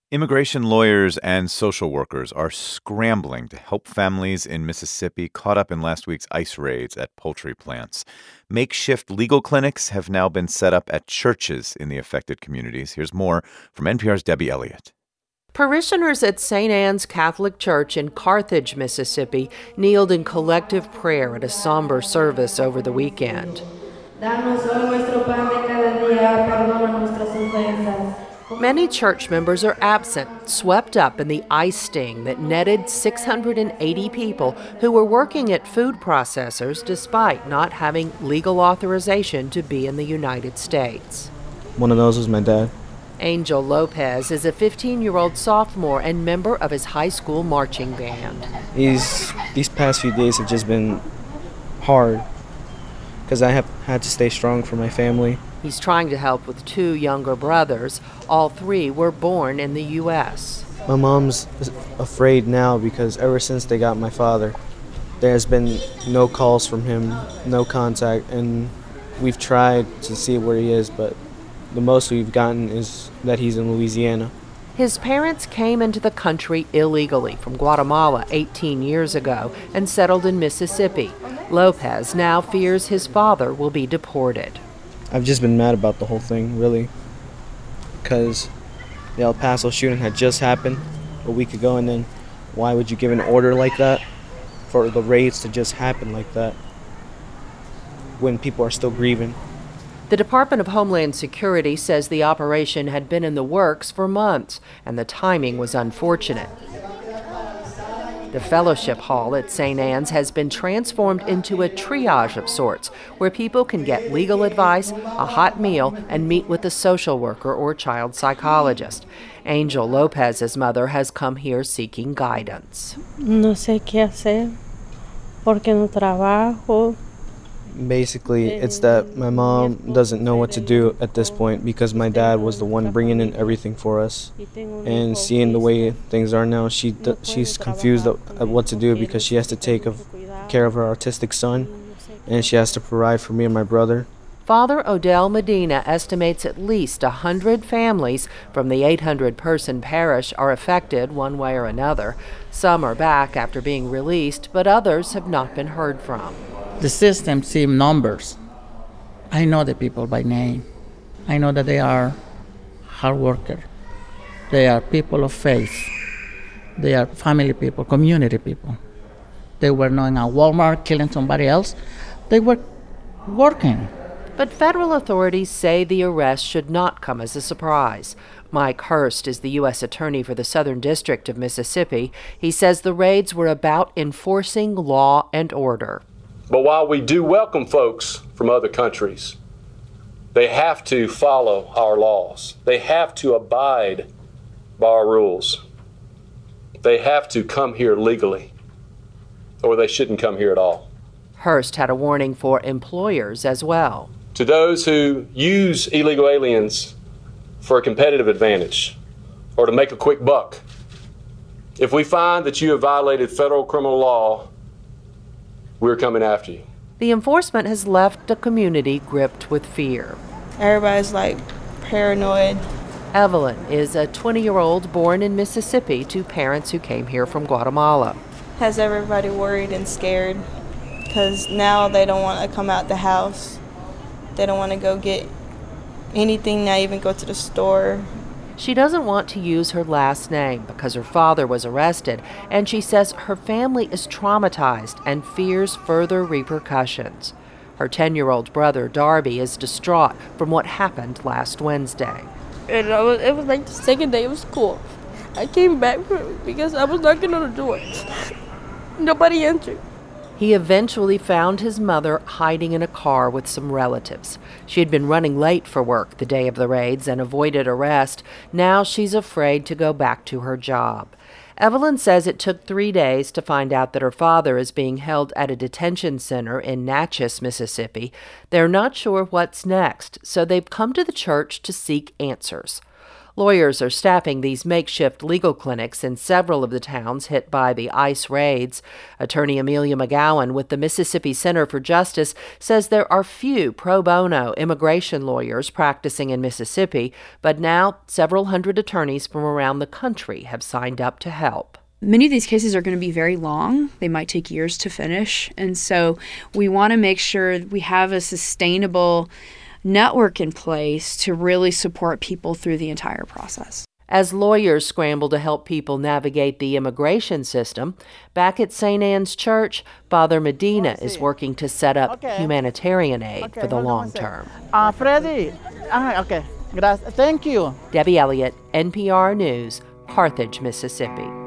Immigration lawyers and social workers are scrambling to help families in Mississippi caught up in last week's ICE raids at poultry plants. Makeshift legal clinics have now been set up at churches in the affected communities. Here's more from NPR's Debbie Elliott. Parishioners at St. Anne's Catholic Church in Carthage, Mississippi, kneeled in collective prayer at a somber service over the weekend. Many church members are absent, swept up in the ICE sting that netted 680 people who were working at food processors despite not having legal authorization to be in the United States. One of those was my dad. Angel Lopez is a 15-year-old sophomore and member of his high school marching band. These past few days have just been hard because I have had to stay strong for my family. He's trying to help with two younger brothers. All three were born in the U.S. My mom's afraid now because ever since they got my father, there's been no calls from him, no contact, and we've tried to see where he is, but the most we've gotten is that he's in Louisiana. His parents came into the country illegally from Guatemala 18 years ago and settled in Mississippi. Lopez now fears his father will be deported. I've just been mad about the whole thing, really, because the El Paso shooting had just happened a week ago, and then why would you give an order like that for the raids to just happen like that when people are still grieving? The Department of Homeland Security says the operation had been in the works for months, and the timing was unfortunate. The fellowship hall at St. Anne's has been transformed into a triage of sorts, where people can get legal advice, a hot meal, and meet with a social worker or child psychologist. Angel Lopez's mother has come here seeking guidance. No sé qué hacer, porque no trabajo. Basically, it's that my mom doesn't know what to do at this point because my dad was the one bringing in everything for us. And seeing the way things are now, she's confused at what to do because she has to take care of her autistic son, and she has to provide for me and my brother. Father Odell Medina estimates at least 100 families from the 800-person parish are affected one way or another. Some are back after being released, but others have not been heard from. The system sees numbers. I know the people by name. I know that they are hard workers. They are people of faith. They are family people, community people. They were not in a Walmart killing somebody else. They were working. But federal authorities say the arrest should not come as a surprise. Mike Hurst is the U.S. Attorney for the Southern District of Mississippi. He says the raids were about enforcing law and order. But while we do welcome folks from other countries, they have to follow our laws. They have to abide by our rules. They have to come here legally, or they shouldn't come here at all. Hurst had a warning for employers as well. To those who use illegal aliens for a competitive advantage or to make a quick buck, if we find that you have violated federal criminal law, we're coming after you. The enforcement has left a community gripped with fear. Everybody's paranoid. Evelyn is a 20-year-old born in Mississippi to parents who came here from Guatemala. Has everybody worried and scared because now they don't want to come out the house. They don't want to go get anything, not even go to the store. She doesn't want to use her last name because her father was arrested, and she says her family is traumatized and fears further repercussions. Her 10-year-old brother, Darby, is distraught from what happened last Wednesday. And it was like the second day of school. I came back because I was knocking on the door. Nobody answered. He eventually found his mother hiding in a car with some relatives. She had been running late for work the day of the raids and avoided arrest. Now she's afraid to go back to her job. Evelyn says it took 3 days to find out that her father is being held at a detention center in Natchez, Mississippi. They're not sure what's next, so they've come to the church to seek answers. Lawyers are staffing these makeshift legal clinics in several of the towns hit by the ICE raids. Attorney Amelia McGowan with the Mississippi Center for Justice says there are few pro bono immigration lawyers practicing in Mississippi, but now several hundred attorneys from around the country have signed up to help. Many of these cases are going to be very long. They might take years to finish. And so we want to make sure we have a sustainable network in place to really support people through the entire process. As lawyers scramble to help people navigate the immigration system, back at St. Anne's Church, Father Medina is working to set up humanitarian aid for the long term. Freddie, okay, gracias. Thank you. Debbie Elliott, NPR News, Carthage, Mississippi.